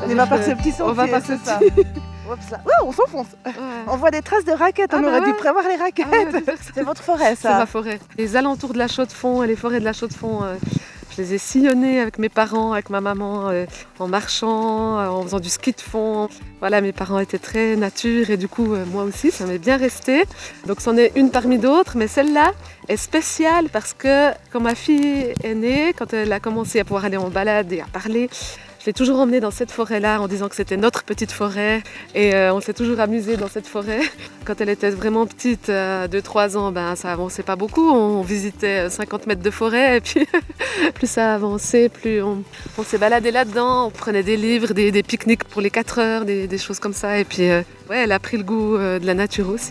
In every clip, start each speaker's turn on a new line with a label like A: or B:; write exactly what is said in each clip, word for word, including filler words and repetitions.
A: Mais pas par ce petit sentier.
B: On va passer ça.
A: Oups, là. Ouais, on s'enfonce. Ouais. On voit des traces de raquettes,
B: ah
A: on
B: bah
A: aurait
B: ouais.
A: dû prévoir les raquettes. Ah ouais, c'est votre forêt, ça.
B: C'est ma forêt. Les alentours de la Chaux-de-Fonds et les forêts de la Chaux-de-Fonds, euh, je les ai sillonnées avec mes parents, avec ma maman, euh, en marchant, euh, en faisant du ski de fond. Voilà, mes parents étaient très nature et du coup, euh, moi aussi, ça m'est bien resté. Donc c'en est une parmi d'autres, mais celle-là est spéciale parce que quand ma fille est née, quand elle a commencé à pouvoir aller en balade et à parler, je l'ai toujours emmenée dans cette forêt-là en disant que c'était notre petite forêt et euh, on s'est toujours amusé dans cette forêt. Quand elle était vraiment petite, euh, deux trois ans, ben, ça avançait pas beaucoup. On visitait cinquante mètres de forêt et puis plus ça avançait, plus on, on s'est baladé là-dedans. On prenait des livres, des, des pique-niques pour les quatre heures, des, des choses comme ça. Et puis euh, ouais, elle a pris le goût euh, de la nature aussi.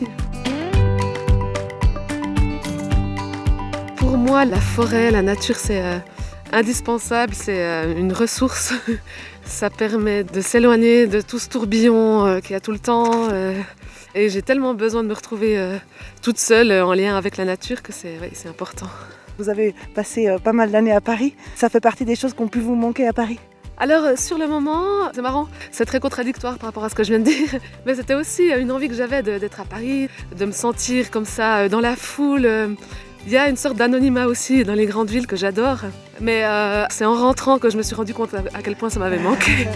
B: Pour moi, la forêt, la nature, c'est... Euh, indispensable, c'est une ressource. Ça permet de s'éloigner de tout ce tourbillon qu'il y a tout le temps. Et j'ai tellement besoin de me retrouver toute seule en lien avec la nature que c'est, ouais, c'est important.
A: Vous avez passé pas mal d'années à Paris. Ça fait partie des choses qui ont pu vous manquer à Paris?
B: Alors sur le moment, c'est marrant, c'est très contradictoire par rapport à ce que je viens de dire, mais c'était aussi une envie que j'avais de, d'être à Paris, de me sentir comme ça dans la foule. Il y a une sorte d'anonymat aussi dans les grandes villes que j'adore, mais euh, c'est en rentrant que je me suis rendu compte à quel point ça m'avait manqué.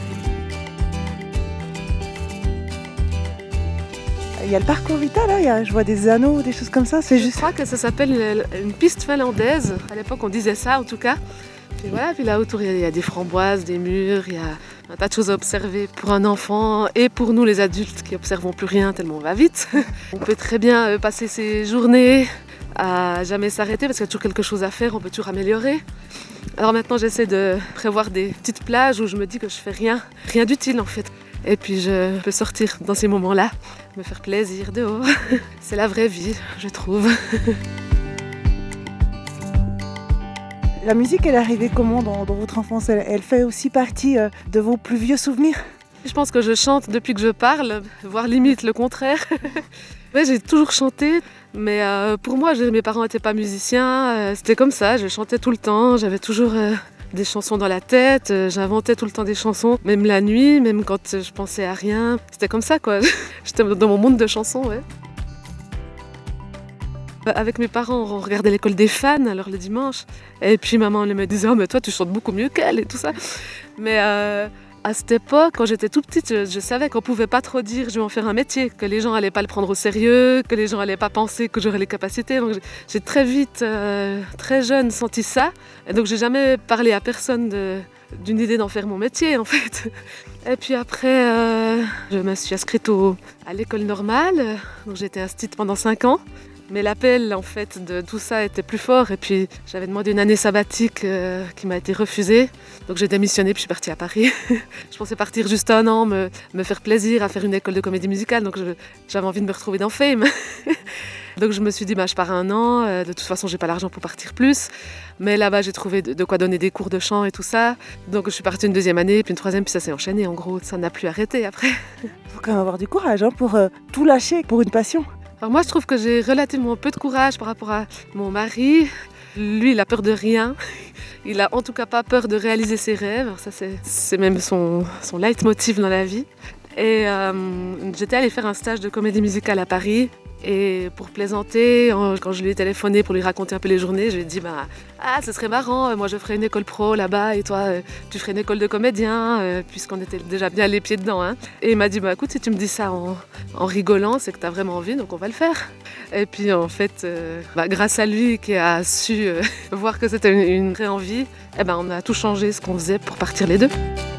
A: Il y a le parcours Vita là, il y a, je vois des anneaux, des choses comme ça, c'est juste...
B: Je crois que ça s'appelle une, une piste finlandaise, à l'époque on disait ça en tout cas. Puis voilà, puis là autour il y a des framboises, des murs, il y a un tas de choses à observer pour un enfant et pour nous les adultes qui n'observons plus rien tellement on va vite. On peut très bien passer ses journées à jamais s'arrêter parce qu'il y a toujours quelque chose à faire, on peut toujours améliorer. Alors maintenant j'essaie de prévoir des petites plages où je me dis que je fais rien, rien d'utile en fait. Et puis je peux sortir dans ces moments-là, me faire plaisir dehors. C'est la vraie vie, je trouve.
A: La musique, elle est arrivée comment dans, dans votre enfance? elle, elle fait aussi partie euh, de vos plus vieux souvenirs?
B: Je pense que je chante depuis que je parle, voire limite le contraire. Ouais, j'ai toujours chanté, mais euh, pour moi, je, mes parents n'étaient pas musiciens. Euh, c'était comme ça, je chantais tout le temps. J'avais toujours euh, des chansons dans la tête. Euh, j'inventais tout le temps des chansons, même la nuit, même quand je pensais à rien. C'était comme ça, quoi. J'étais dans mon monde de chansons, ouais. Avec mes parents, on regardait l'école des fans, alors le dimanche. Et puis maman elle me disait « Oh, mais toi, tu chantes beaucoup mieux qu'elle » et tout ça. Mais euh, à cette époque, quand j'étais toute petite, je, je savais qu'on ne pouvait pas trop dire « Je vais en faire un métier », que les gens n'allaient pas le prendre au sérieux, que les gens n'allaient pas penser que j'aurais les capacités. Donc j'ai très vite, euh, très jeune, senti ça. Et donc j'ai jamais parlé à personne de, d'une idée d'en faire mon métier, en fait. Et puis après, euh, je me suis inscrite au, à l'école normale. Donc j'ai été instite pendant cinq ans. Mais l'appel en fait de tout ça était plus fort et puis j'avais demandé une année sabbatique euh, qui m'a été refusée. Donc j'ai démissionné puis je suis partie à Paris. Je pensais partir juste un an, me, me faire plaisir à faire une école de comédie musicale. Donc je, j'avais envie de me retrouver dans Fame. Donc je me suis dit bah, je pars un an, euh, de toute façon j'ai pas l'argent pour partir plus. Mais là-bas j'ai trouvé de, de quoi donner des cours de chant et tout ça. Donc je suis partie une deuxième année, puis une troisième, puis ça s'est enchaîné en gros. Ça n'a plus arrêté après.
A: Il faut quand même avoir du courage hein, pour euh, tout lâcher pour une passion.
B: Alors moi, je trouve que j'ai relativement peu de courage par rapport à mon mari. Lui, il a peur de rien. Il a en tout cas pas peur de réaliser ses rêves. Ça, c'est, c'est même son, son leitmotiv dans la vie. Et euh, j'étais allée faire un stage de comédie musicale à Paris. Et pour plaisanter, quand je lui ai téléphoné pour lui raconter un peu les journées, je lui ai dit bah, « Ah, ce serait marrant, moi je ferais une école pro là-bas et toi tu ferais une école de comédien, euh, puisqu'on était déjà bien les pieds dedans. Hein. » Et il m'a dit bah, « Écoute, si tu me dis ça en, en rigolant, c'est que tu as vraiment envie, donc on va le faire. » Et puis en fait, euh, bah, grâce à lui qui a su euh, voir que c'était une, une vraie envie, eh ben, on a tout changé ce qu'on faisait pour partir les deux.